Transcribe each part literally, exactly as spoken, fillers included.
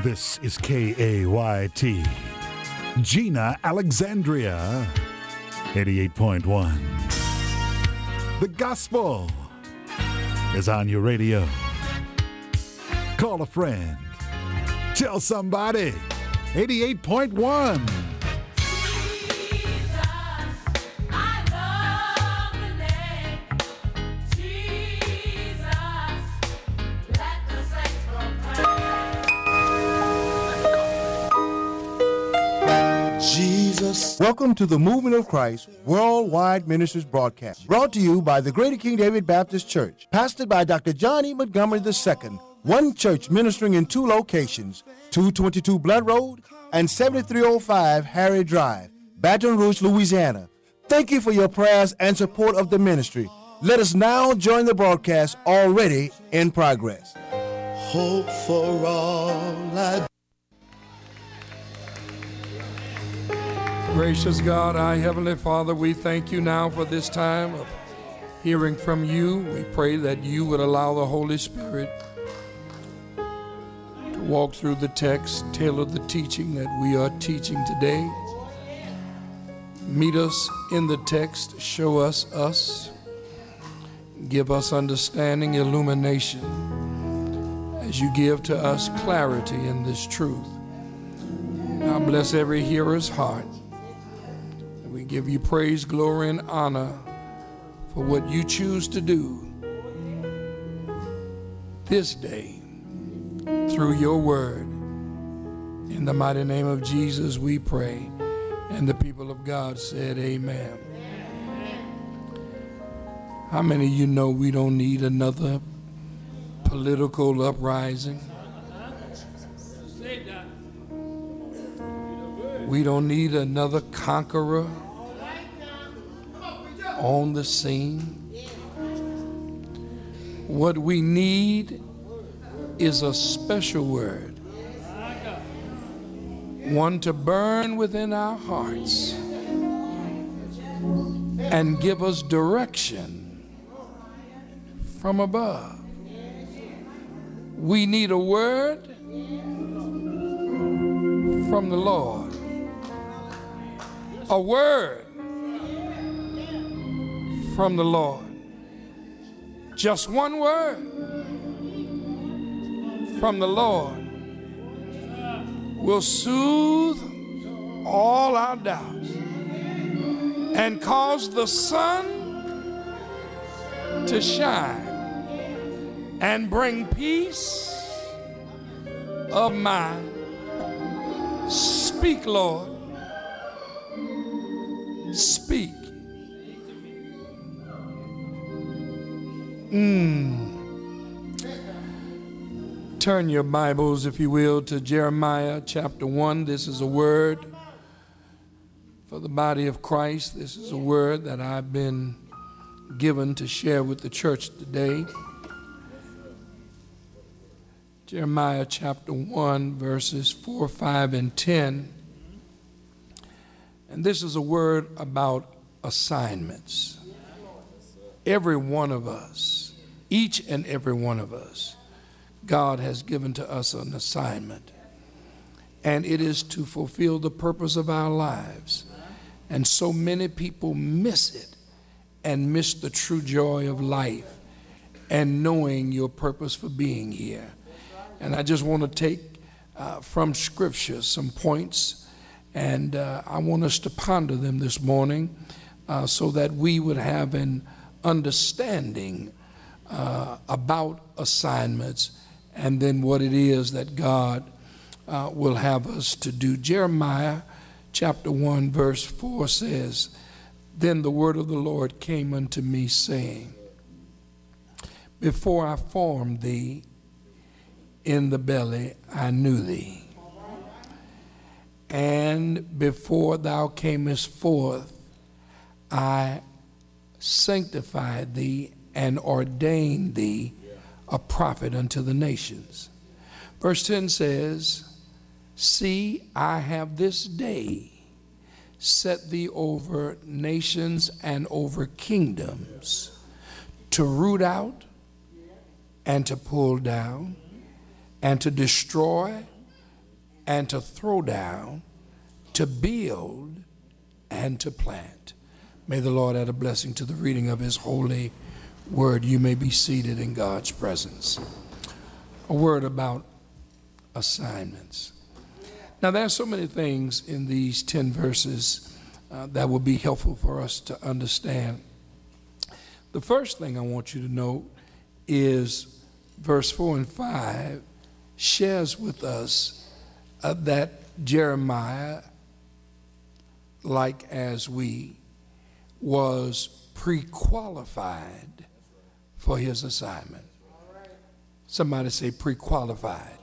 This is K A Y T, Gina Alexandria, eighty-eight point one. The gospel is on your radio. Call a friend. Tell somebody. eighty-eight point one. Jesus. Welcome to the Movement of Christ Worldwide Ministries broadcast, brought to you by the Greater King David Baptist Church, pastored by Doctor John E. Montgomery the Second, one church ministering in two locations, two twenty-two Blood Road and seventy-three oh five Harry Drive, Baton Rouge, Louisiana. Thank you for your prayers and support of the ministry. Let us now join the broadcast already in progress. Hope for all I Gracious God, our Heavenly Father, we thank you now for this time of hearing from you. We pray that you would allow the Holy Spirit to walk through the text, tailor the teaching that we are teaching today. Meet us in the text, show us us, give us understanding, illumination, as you give to us clarity in this truth. Now bless every hearer's heart. We give you praise, glory, and honor for what you choose to do this day through your word. In the mighty name of Jesus we pray. And the people of God said amen. How many of you know we don't need another political uprising? We don't need another conqueror on the scene. What we need is a special word, one to burn within our hearts and give us direction from above. We need a word from the Lord, a word from the Lord. Just one word from the Lord will soothe all our doubts and cause the sun to shine and bring peace of mind. Speak, Lord. Speak. Mm. Turn your Bibles, if you will, to Jeremiah chapter one. This is a word for the body of Christ. This is a word that I've been given to share with the church today. Jeremiah chapter one, verses four, five, and ten. And this is a word about assignments. Every one of us, each and every one of us, God has given to us an assignment. And it is to fulfill the purpose of our lives. And so many people miss it and miss the true joy of life and knowing your purpose for being here. And I just want to take uh, from Scripture some points, and uh, I want us to ponder them this morning uh, so that we would have an understanding uh, about assignments and then what it is that God uh, will have us to do. Jeremiah chapter one verse four says, "Then the word of the Lord came unto me, saying, Before I formed thee in the belly, I knew thee. And before thou camest forth, I sanctified thee and ordained thee a prophet unto the nations." Verse ten says, "See, I have this day set thee over nations and over kingdoms, to root out and to pull down and to destroy and to throw down, to build, and to plant. May the Lord add a blessing to the reading of his holy word. You may be seated in God's presence. A word about assignments. Now, there are so many things in these ten verses uh, that will be helpful for us to understand. The first thing I want you to note is verse four and five shares with us uh, that Jeremiah, like as we, was pre-qualified for his assignment. Somebody say pre-qualified.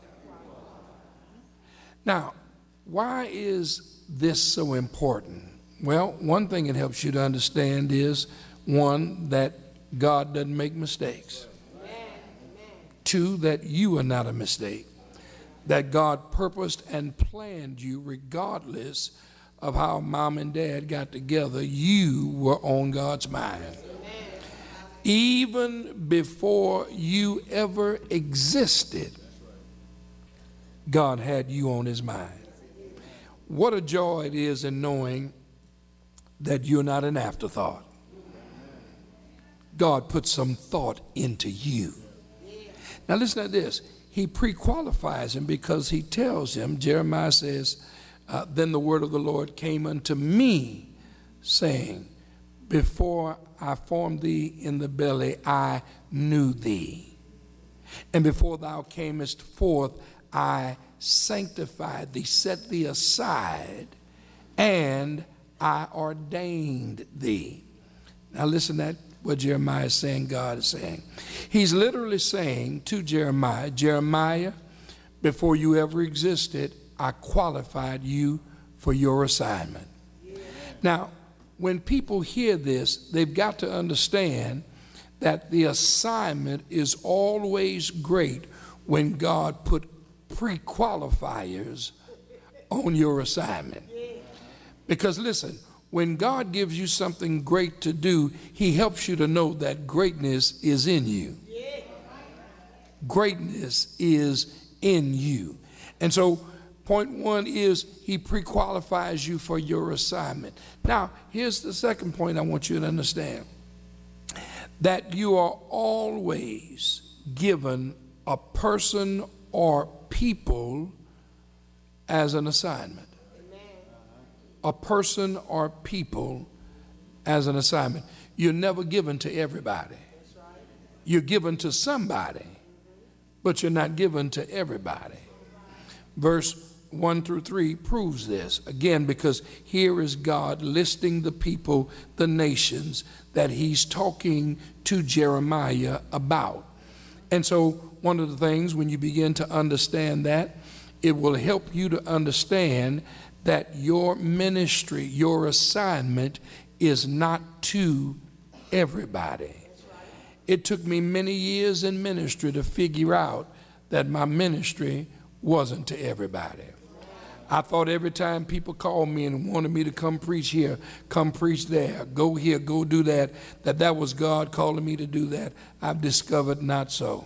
Now, why is this so important? Well, one thing it helps you to understand is, one, that God doesn't make mistakes. Two, that you are not a mistake. That God purposed and planned you regardless of how mom and dad got together. You were on God's mind. Even before you ever existed, God had you on his mind. What a joy it is in knowing that you're not an afterthought. God put some thought into you. Now listen to this. He pre-qualifies him because he tells him, Jeremiah says, uh, then the word of the Lord came unto me, saying, before I formed thee in the belly, I knew thee. And before thou camest forth, I sanctified thee, set thee aside, and I ordained thee. Now listen to that, what Jeremiah is saying, God is saying. He's literally saying to Jeremiah, Jeremiah, before you ever existed, I qualified you for your assignment. Yeah. Now, when people hear this, they've got to understand that the assignment is always great when God put pre-qualifiers on your assignment. Because listen, when God gives you something great to do, he helps you to know that greatness is in you. Greatness is in you. And so point one is he pre-qualifies you for your assignment. Now, here's the second point I want you to understand. That you are always given a person or people as an assignment. A person or people as an assignment. You're never given to everybody. You're given to somebody, but you're not given to everybody. Verse one through three proves this. Again, because here is God listing the people, the nations that he's talking to Jeremiah about. And so one of the things, when you begin to understand that, it will help you to understand that your ministry, your assignment is not to everybody. It took me many years in ministry to figure out that my ministry wasn't to everybody. I thought every time people called me and wanted me to come preach here, come preach there, go here, go do that, that that was God calling me to do that. I've discovered not so.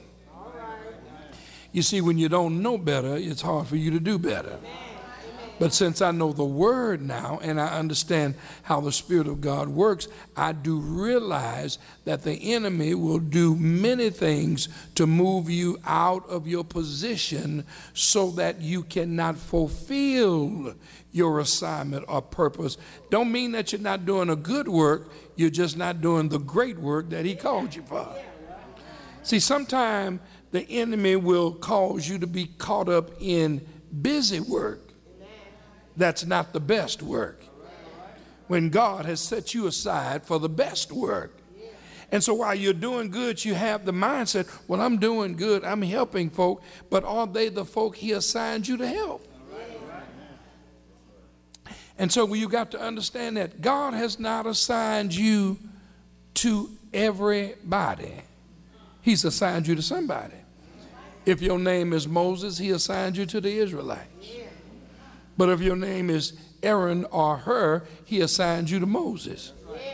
You see, when you don't know better, it's hard for you to do better. But since I know the word now and I understand how the Spirit of God works, I do realize that the enemy will do many things to move you out of your position so that you cannot fulfill your assignment or purpose. Don't mean that you're not doing a good work, you're just not doing the great work that he called you for. See, sometimes the enemy will cause you to be caught up in busy work. That's not the best work. When God has set you aside for the best work. And so while you're doing good, you have the mindset, well, I'm doing good, I'm helping folk, but are they the folk he assigned you to help? And so you got to understand that God has not assigned you to everybody. He's assigned you to somebody. If your name is Moses, he assigned you to the Israelites. But if your name is Aaron or Hur, he assigned you to Moses.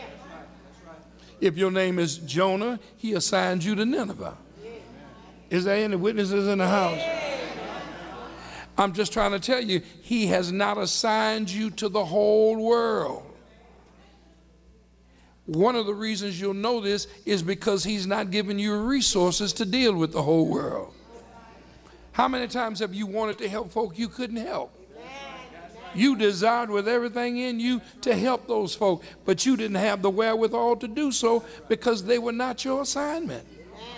If your name is Jonah, he assigned you to Nineveh. Is there any witnesses in the house? I'm just trying to tell you, he has not assigned you to the whole world. One of the reasons you'll know this is because he's not giving you resources to deal with the whole world. How many times have you wanted to help folk you couldn't help? You desired with everything in you to help those folk, but you didn't have the wherewithal to do so because they were not your assignment.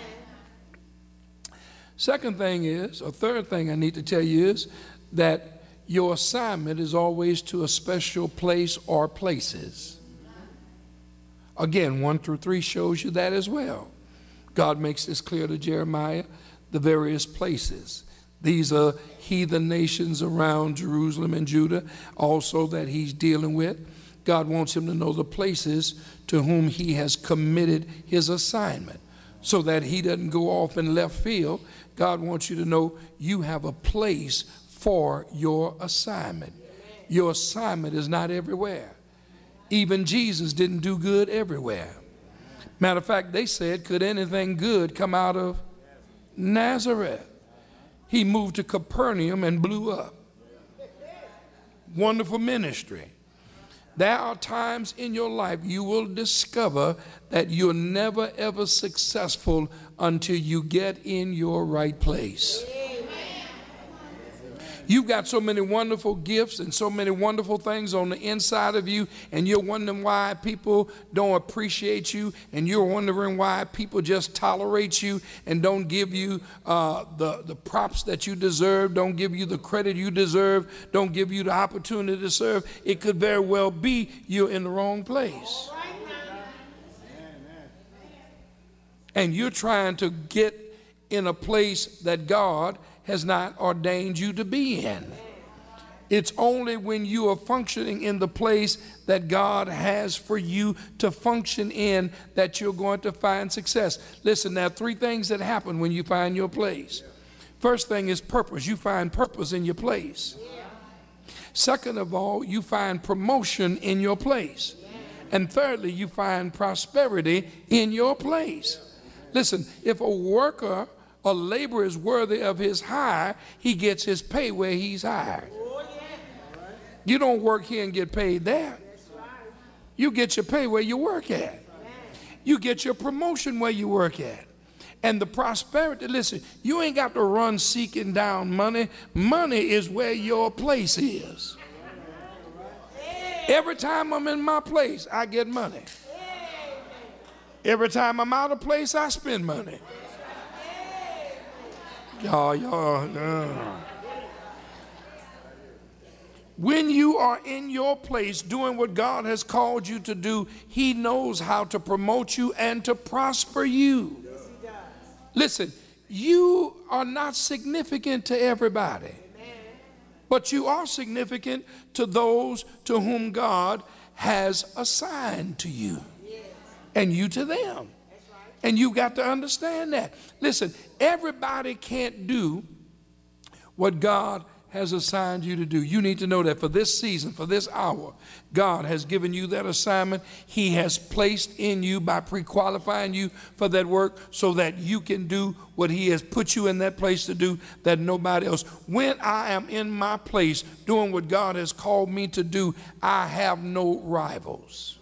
Second thing is, or third thing I need to tell you is that your assignment is always to a special place or places. Again, one through three shows you that as well. God makes this clear to Jeremiah, the various places. These are heathen nations around Jerusalem and Judah also that he's dealing with. God wants him to know the places to whom he has committed his assignment so that he doesn't go off in left field. God wants you to know you have a place for your assignment. Your assignment is not everywhere. Even Jesus didn't do good everywhere. Matter of fact, they said, could anything good come out of Nazareth? He moved to Capernaum and blew up. Wonderful ministry. There are times in your life you will discover that you're never ever successful until you get in your right place. You've got so many wonderful gifts and so many wonderful things on the inside of you, and you're wondering why people don't appreciate you, and you're wondering why people just tolerate you and don't give you uh, the, the props that you deserve, don't give you the credit you deserve, don't give you the opportunity to serve. It could very well be you're in the wrong place. And you're trying to get in a place that God has not ordained you to be in. It's only when you are functioning in the place that God has for you to function in that you're going to find success. Listen, there are three things that happen when you find your place. First thing is purpose. You find purpose in your place. Second of all, you find promotion in your place. And thirdly, you find prosperity in your place. Listen, if a worker a laborer is worthy of his hire, he gets his pay where he's hired. You don't work here and get paid there. You get your pay where you work at. You get your promotion where you work at. And the prosperity, listen, you ain't got to run seeking down money. Money is where your place is. Every time I'm in my place, I get money. Every time I'm out of place, I spend money. Y'all, y'all, uh. When you are in your place doing what God has called you to do, he knows how to promote you and to prosper you. Yes, he does. Listen, you are not significant to everybody, amen, but you are significant to those to whom God has assigned to you, yes, and you to them. And you got to understand that. Listen, everybody can't do what God has assigned you to do. You need to know that for this season, for this hour, God has given you that assignment. He has placed in you by pre-qualifying you for that work so that you can do what he has put you in that place to do that nobody else. When I am in my place doing what God has called me to do, I have no rivals.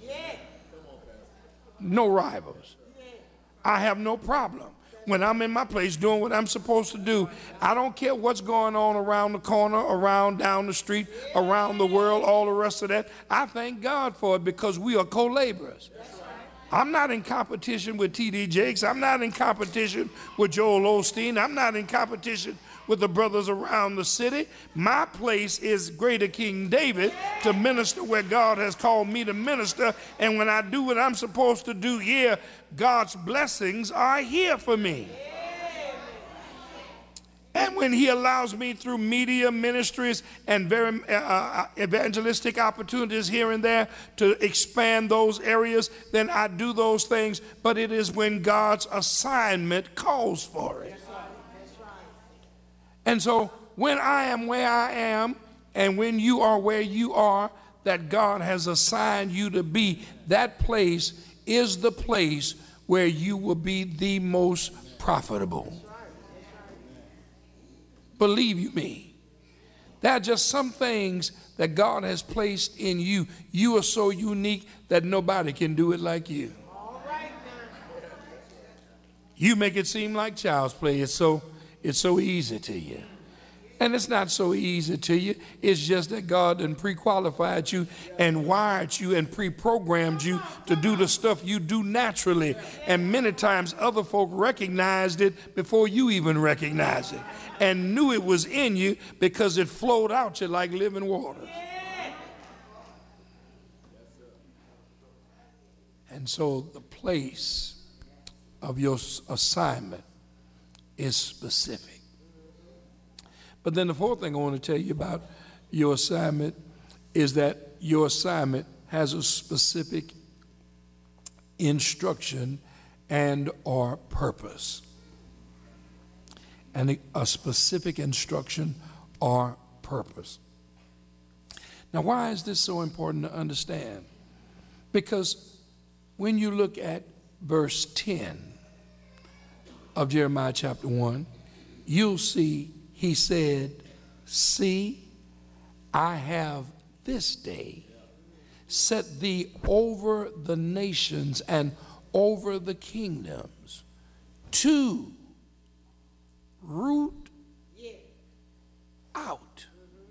No rivals. I have no problem. When I'm in my place doing what I'm supposed to do, I don't care what's going on around the corner, around down the street, around the world, all the rest of that. I thank God for it because we are co-laborers. I'm not in competition with T D Jakes. I'm not in competition with Joel Osteen. I'm not in competition with the brothers around the city. My place is Greater King David to minister where God has called me to minister. And when I do what I'm supposed to do here, God's blessings are here for me. And when he allows me through media ministries and very uh, evangelistic opportunities here and there to expand those areas, then I do those things. But it is when God's assignment calls for it. And so when I am where I am and when you are where you are that God has assigned you to be, that place is the place where you will be the most profitable. Believe you me, There are just some things that God has placed in you. You are so unique that nobody can do it like you. You make it seem like child's play. It's so, it's so easy to you. And it's not so easy to you. It's just that God done pre-qualified you and wired you and pre-programmed you to do the stuff you do naturally. And many times other folk recognized it before you even recognized it and knew it was in you because it flowed out you like living waters. And so the place of your assignment is specific. But then the fourth thing I want to tell you about your assignment is that your assignment has a specific instruction and or purpose. And a specific instruction or purpose. Now, why is this so important to understand? Because when you look at verse ten of Jeremiah chapter one, you'll see he said, see, I have this day set thee over the nations and over the kingdoms to root out,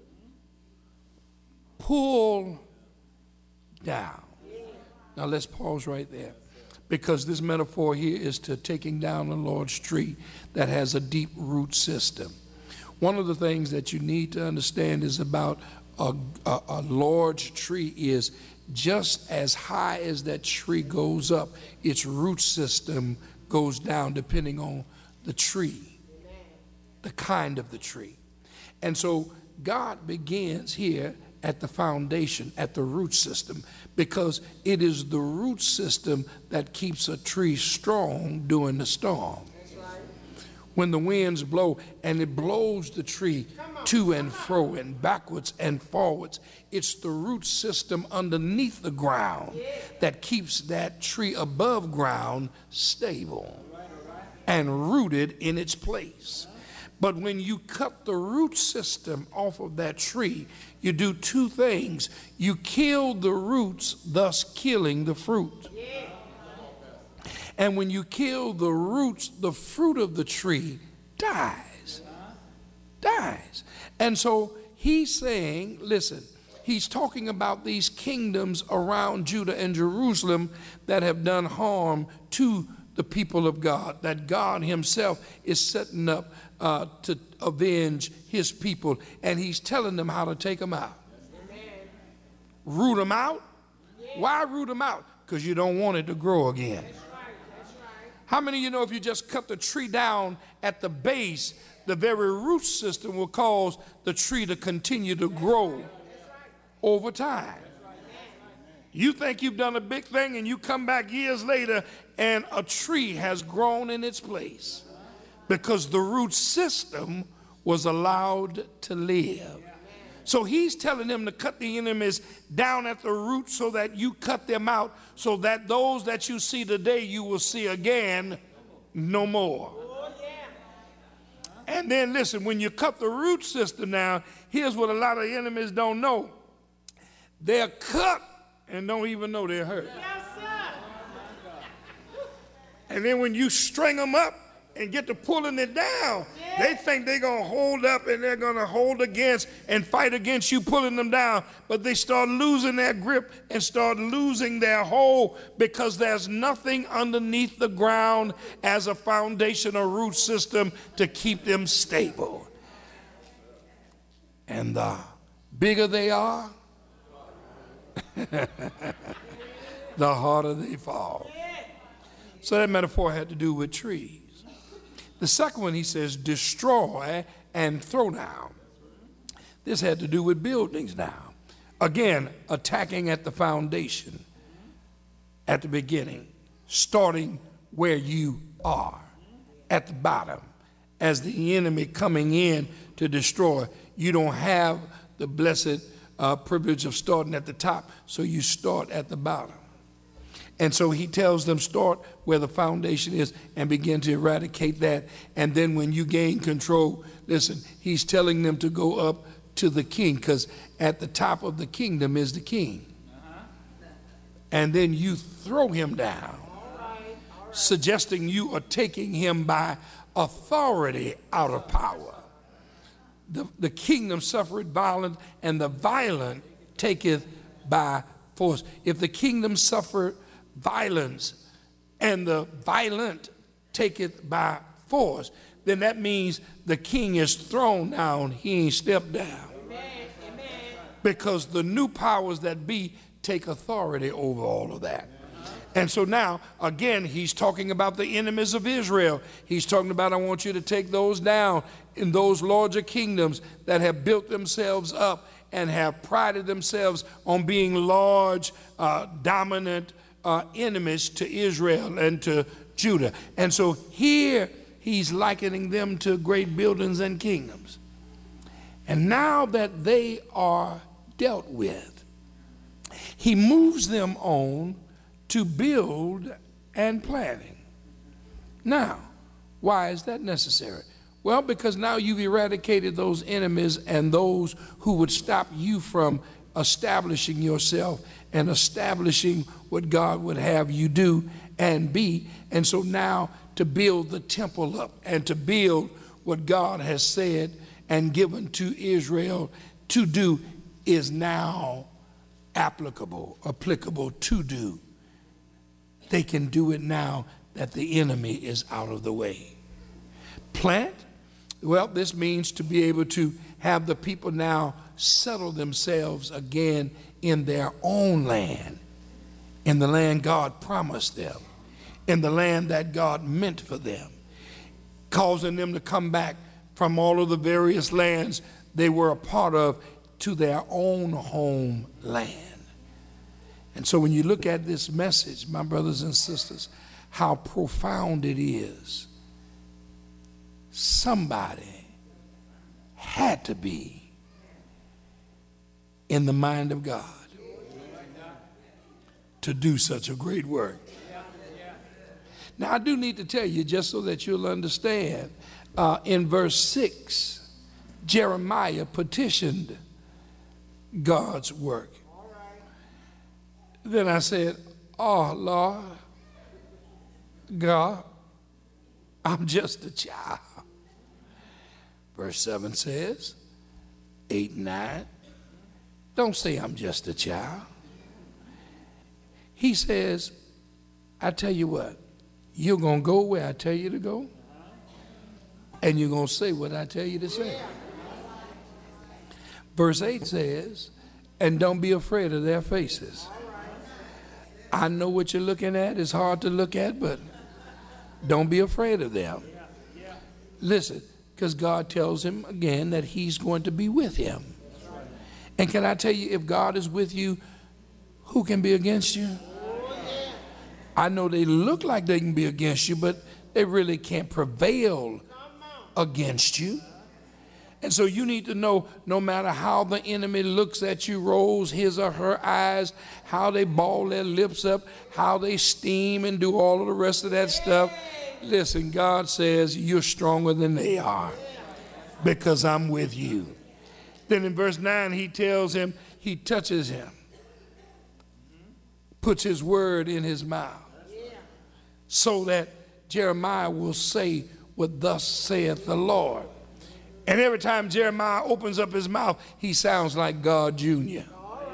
pull down. Now let's pause right there, because this metaphor here is to taking down a large tree that has a deep root system. One of the things that you need to understand is about a, a, a large tree is just as high as that tree goes up, its root system goes down depending on the tree, the kind of the tree. And so God begins here at the foundation, at the root system, because it is the root system that keeps a tree strong during the storm. When the winds blow and it blows the tree to and fro and backwards and forwards, it's the root system underneath the ground that keeps that tree above ground stable and rooted in its place. But when you cut the root system off of that tree, you do two things. You kill the roots, thus killing the fruit. And when you kill the roots, the fruit of the tree dies. Dies. And so he's saying, listen, he's talking about these kingdoms around Judah and Jerusalem that have done harm to the people of God, that God himself is setting up uh, to avenge his people. And he's telling them how to take them out. Amen. Root them out. Yeah. Why root them out? Because you don't want it to grow again. How many of you know if you just cut the tree down at the base, the very root system will cause the tree to continue to grow over time? You think you've done a big thing and you come back years later and a tree has grown in its place because the root system was allowed to live. So he's telling them to cut the enemies down at the root so that you cut them out, so that those that you see today you will see again no more. And then listen, when you cut the root system down, here's what a lot of enemies don't know. They're cut and don't even know they're hurt. And then when you string them up and get to pulling it down, yeah, they think they're going to hold up and they're going to hold against and fight against you pulling them down. But they start losing their grip and start losing their hold because there's nothing underneath the ground as a foundation or root system to keep them stable. And the bigger they are, the harder they fall. So that metaphor had to do with trees. The second one, he says, destroy and throw down. This had to do with buildings now. Again, attacking at the foundation, at the beginning, starting where you are, at the bottom, as the enemy coming in to destroy. You don't have the blessed uh, privilege of starting at the top, so you start at the bottom. And so he tells them start where the foundation is and begin to eradicate that. And then when you gain control, listen, he's telling them to go up to the king, because at the top of the kingdom is the king. And then you throw him down, suggesting you are taking him by authority out of power. The, the kingdom suffereth violence, and the violent taketh by force. If the kingdom suffered violence, and the violent taketh by force, then that means the king is thrown down, he ain't stepped down. Amen. Amen. Because the new powers that be take authority over all of that. And so now, again, he's talking about the enemies of Israel. He's talking about, I want you to take those down in those larger kingdoms that have built themselves up and have prided themselves on being large, uh, dominant uh, enemies to Israel and to Judah. And so here he's likening them to great buildings and kingdoms. And now that they are dealt with, he moves them on to build and planning. Now, why is that necessary? Well, because now you've eradicated those enemies and those who would stop you from establishing yourself and establishing what God would have you do and be. And so now to build the temple up and to build what God has said and given to Israel to do is now applicable, applicable to do. They can do it now that the enemy is out of the way. Plant, well, this means to be able to have the people now settle themselves again in their own land, in the land God promised them, in the land that God meant for them, causing them to come back from all of the various lands they were a part of to their own homeland. And so when you look at this message, my brothers and sisters, how profound it is, somebody had to be in the mind of God to do such a great work. Now, I do need to tell you, just so that you'll understand, uh, in verse six, Jeremiah petitioned God's work. Then I said, oh, Lord, God, I'm just a child. Verse seven says, eight and nine, don't say I'm just a child. He says, I tell you what, you're going to go where I tell you to go, and you're going to say what I tell you to say. Verse eight says, and don't be afraid of their faces. I know what you're looking at. It's hard to look at, but don't be afraid of them. Listen, because God tells him again that he's going to be with him. And can I tell you, if God is with you, who can be against you? I know they look like they can be against you, but they really can't prevail against you. And so you need to know, no matter how the enemy looks at you, rolls his or her eyes, how they ball their lips up, how they steam and do all of the rest of that stuff. Listen, God says you're stronger than they are because I'm with you. Then in verse nine, he tells him, he touches him, puts his word in his mouth so that Jeremiah will say what thus saith the Lord. And every time Jeremiah opens up his mouth, he sounds like God Junior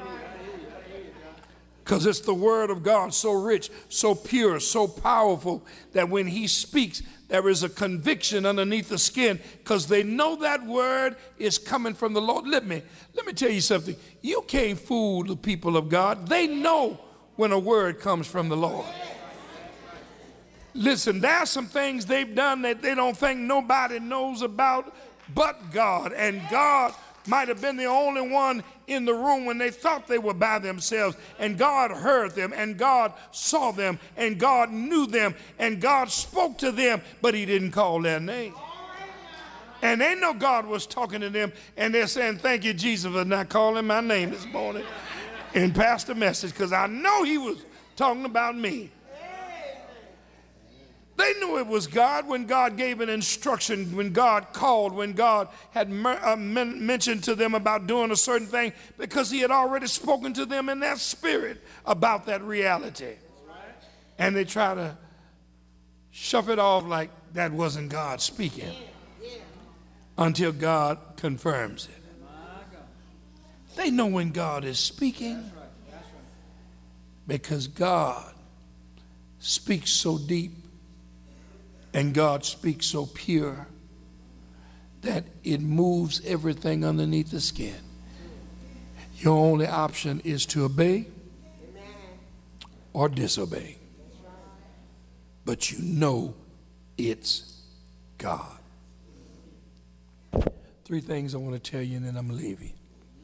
Because it's the word of God, so rich, so pure, so powerful, that when he speaks, there is a conviction underneath the skin, because they know that word is coming from the Lord. Let me, let me tell you something. You can't fool the people of God. They know when a word comes from the Lord. Listen, there are some things they've done that they don't think nobody knows about but God. And God might have been the only one in the room when they thought they were by themselves. And God heard them, and God saw them, and God knew them, and God spoke to them, but he didn't call their name. And they know God was talking to them, and they're saying, thank you, Jesus, for not calling my name this morning and passed the message, because I know he was talking about me. They knew it was God when God gave an instruction, when God called, when God had mer- uh, men- mentioned to them about doing a certain thing, because he had already spoken to them in their spirit about that reality. And they try to shove it off like that wasn't God speaking until God confirms it. They know when God is speaking because God speaks so deep and God speaks so pure that it moves everything underneath the skin. Your only option is to obey or disobey. But you know it's God. Three things I want to tell you and then I'm leaving.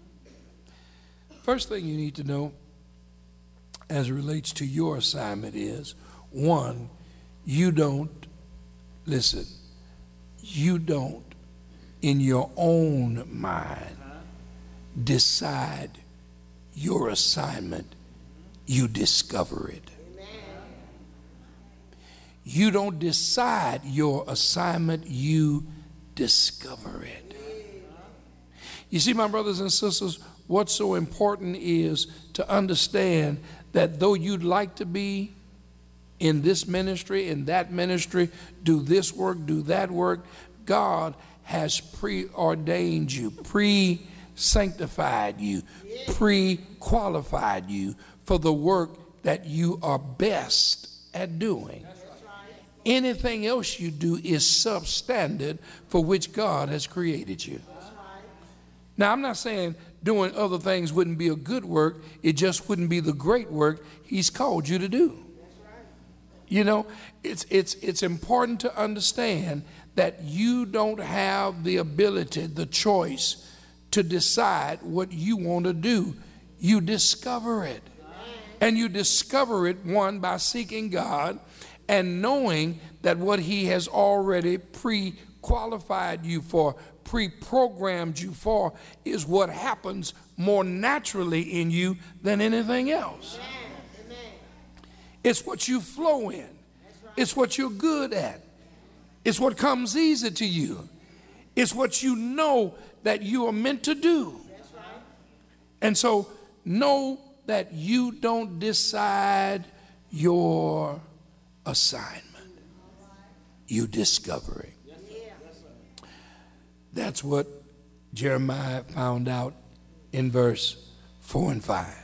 First thing you need to know as it relates to your assignment is, one, you don't, listen, you don't in your own mind decide your assignment, you discover it. You don't decide your assignment, you discover it. You see, my brothers and sisters, what's so important is to understand that though you'd like to be in this ministry, in that ministry, do this work, do that work, God has preordained you, pre-sanctified you, pre-qualified you for the work that you are best at doing. Anything else you do is substandard for which God has created you. Now, I'm not saying doing other things wouldn't be a good work. It just wouldn't be the great work he's called you to do. You know, it's, it's, it's important to understand that you don't have the ability, the choice to decide what you want to do. You discover it. And you discover it, one, by seeking God and knowing that what he has already pre-qualified you for, pre-programmed you for, is what happens more naturally in you than anything else. Amen. It's what you flow in. It's what you're good at. It's what comes easy to you. It's what you know that you are meant to do. And so know that you don't decide your assignment. You discover it. That's what Jeremiah found out in verse four and five.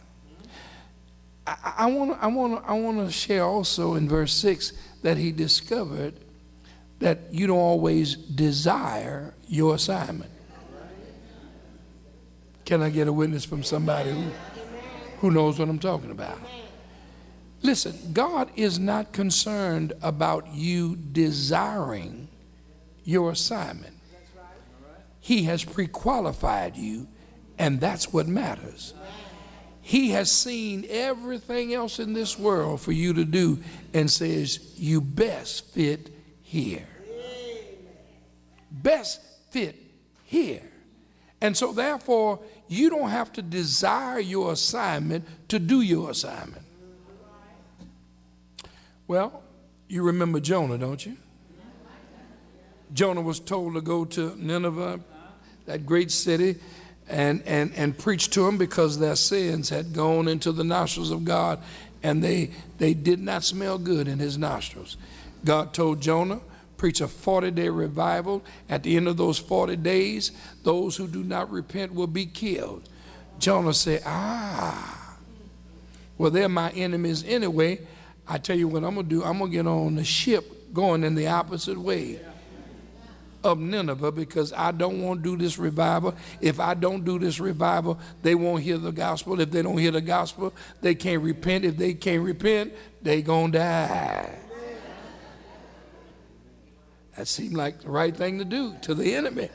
I want to I want to I want to share also in verse six that he discovered that you don't always desire your assignment. Can I get a witness from somebody who, who knows what I'm talking about? Listen, God is not concerned about you desiring your assignment. He has pre-qualified you, and that's what matters. He has seen everything else in this world for you to do and says, you best fit here. Best fit here. And so therefore, you don't have to desire your assignment to do your assignment. Well, you remember Jonah, don't you? Jonah was told to go to Nineveh, that great city, and, and, and preach to them because their sins had gone into the nostrils of God, and they, they did not smell good in his nostrils. God told Jonah, preach a forty-day revival. At the end of those forty days, those who do not repent will be killed. Jonah said, ah, well, they're my enemies anyway. I tell you what I'm going to do. I'm going to get on the ship going in the opposite way of Nineveh because I don't want to do this revival. If I don't do this revival, they won't hear the gospel. If they don't hear the gospel, they can't repent. If they can't repent, they going to die. That seemed like the right thing to do to the enemy.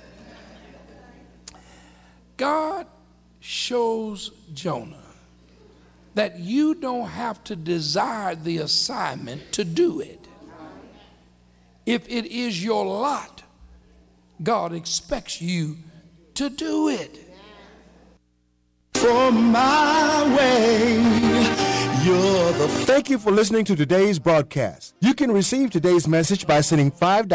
God shows Jonah that you don't have to desire the assignment to do it. If it is your lot, God expects you to do it. For my way, You're the Thank you for listening to today's broadcast. You can receive today's message by sending five dollars